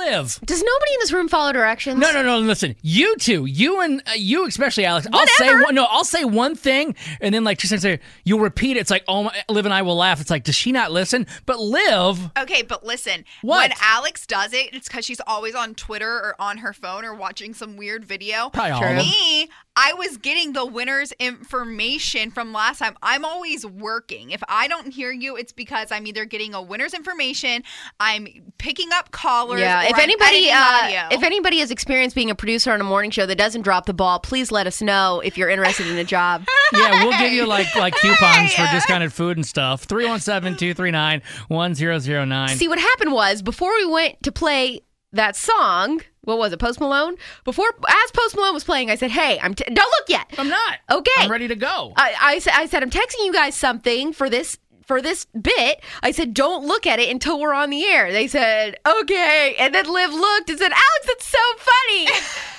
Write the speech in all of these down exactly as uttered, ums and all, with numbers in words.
Liv. Does nobody in this room follow directions? No, no, no. Listen, you two, you and uh, you especially, Alex. I'll say Whatever. one, no. I'll say one thing, and then like two seconds later, you'll repeat it. It's like, oh, my, Liv and I will laugh. It's like, does she not listen? But Liv, Okay, but listen. What? When Alex does it, it's because she's always on Twitter or on her phone or watching some weird video. Probably all of them. Me, I was getting the winner's information from last time. I'm always working. If I don't hear you, it's because I'm either getting a winner's information, I'm picking up callers, Yeah, or if I'm anybody, editing uh, audio. if anybody has experience being a producer on a morning show that doesn't drop the ball, please let us know if you're interested in a job. yeah, we'll give you like like coupons for discounted food and stuff. three one seven, two three nine, one zero zero nine. See, what happened was before we went to play that song, what was it, Post Malone? Before, as Post Malone was playing, I said, "Hey, I'm t- don't look yet. I'm not. Okay, I'm ready to go. I, I said, I said, I'm texting you guys something for this." For this bit, I said, don't look at it until we're on the air. They said, okay. And then Liv looked and said, Alex, that's so funny.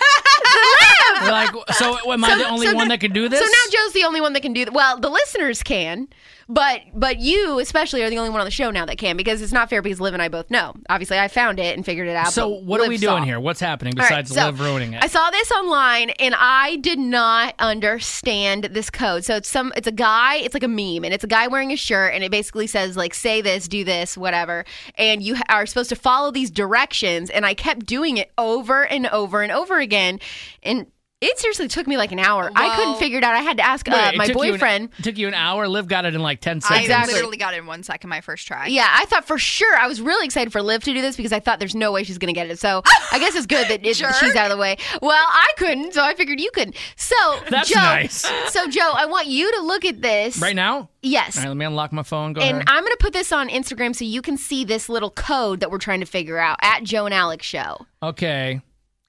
Liv! We're like, so am I So- the only so one now- that can do this? So now Joe's the only one that can do that. Well, the listeners can, but but you especially are the only one on the show now that can, because it's not fair because Liv and I both know. Obviously, I found it and figured it out. So but what are Liv we doing saw. here? What's happening All right, besides so Liv ruining it? I saw this online and I did not understand this code. So it's some it's a guy, it's like a meme, and it's a guy wearing a shirt, and it basically says like say this, do this, whatever. And you are supposed to follow these directions, and I kept doing it over and over and over again. And it seriously took me like an hour. I couldn't Well- figure it out. I had to ask Wait, uh, it my took you an- boyfriend. it took you an hour. Liv got it in like ten I seconds. Exactly. literally got it in one second my first try. Yeah, I thought for sure. I was really excited for Liv to do this because I thought there's no way she's going to get it. So I guess it's good that it, Jerk. she's out of the way. Well, I couldn't, so I figured you couldn't. So That's Joe, nice. So Joe, I want you to look at this Right now? Yes. All right, let me unlock my phone. Go And ahead. I'm going to put this on Instagram so you can see this little code that we're trying to figure out at Joe and Alex Show. Okay.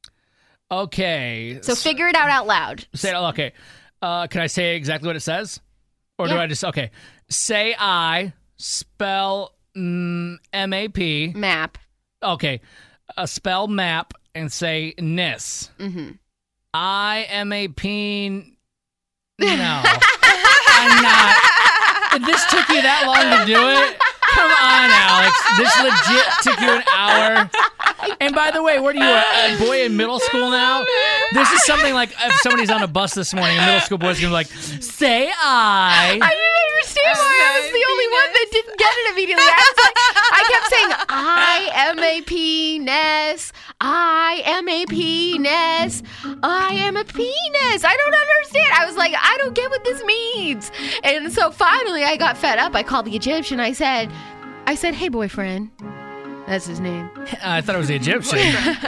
Okay. So figure it out out loud. Say it. Okay. Uh, can I say exactly what it says? Or do Yeah. I just, okay. Say I, spell mm, M A P. Map. Okay. Uh, spell map and say Nis. Mm-hmm. I M A P. No. I'm not. This took you that long to do it? Come on, Alex. This legit took you an hour. And by the way, what are you, a, a boy in middle school now? This is something like if somebody's on a bus this morning, a middle school boy's going to be like, say I. I didn't understand why I was the only one that didn't get it immediately. I was like, I kept saying I M A P Ness, I M A P Ness, I am a penis. I don't understand. I was like, I don't get what this means. And so finally, I got fed up. I called the Egyptian. I said, I said, hey boyfriend. That's his name. I thought it was the Egyptian.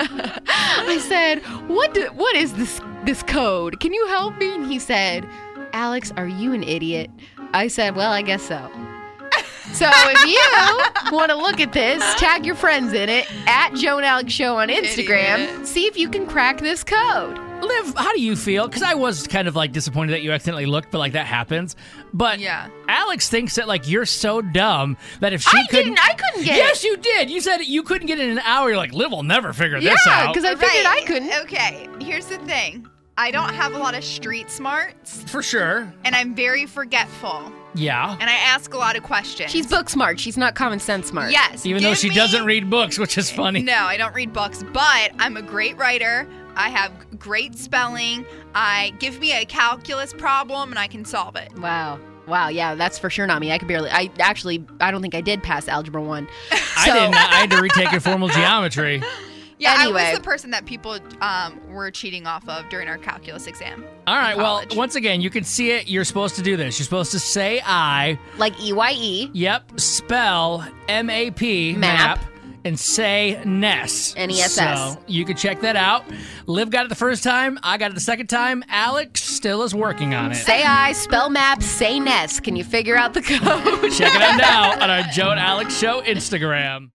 I said, "What? Do, what is this? This code? Can you help me?" And he said, "Alex, are you an idiot?" I said, "Well, I guess so." So if you want to look at this, tag your friends in it at Joe and Alex Show on Instagram. Idiot. See if you can crack this code. Liv, how do you feel? Because I was kind of like disappointed that you accidentally looked, but like that happens. But Yeah. Alex thinks that like you're so dumb that if she I couldn't, didn't. I couldn't get yes, it. you did. You said you couldn't get it in an hour. You're like, Liv will never figure Yeah, this out. because I figured Right. I couldn't. Okay, here's the thing. I don't have a lot of street smarts, For sure. and I'm very forgetful, Yeah. and I ask a lot of questions. She's book smart. She's not common sense smart. Yes. Even though give she me- doesn't read books, which is funny. No, I don't read books, but I'm a great writer. I have great spelling. I give me a calculus problem, and I can solve it. Wow. Wow. Yeah, that's for sure not me. I could barely. I actually. I don't think I did pass algebra one. I So- didn't. I had to retake informal geometry. Yeah, Anyway. I was the person that people um, were cheating off of during our calculus exam. All right. in Well, college. once again, you can see it. You're supposed to do this. You're supposed to say I. Like E Y E. Yep. Spell M A P Map. and say Ness. N E S S. So you can check that out. Liv got it the first time. I got it the second time. Alex still is working on it. Say I, spell map, say Ness. Can you figure out the code? Check it out now on our Joe and Alex Show Instagram.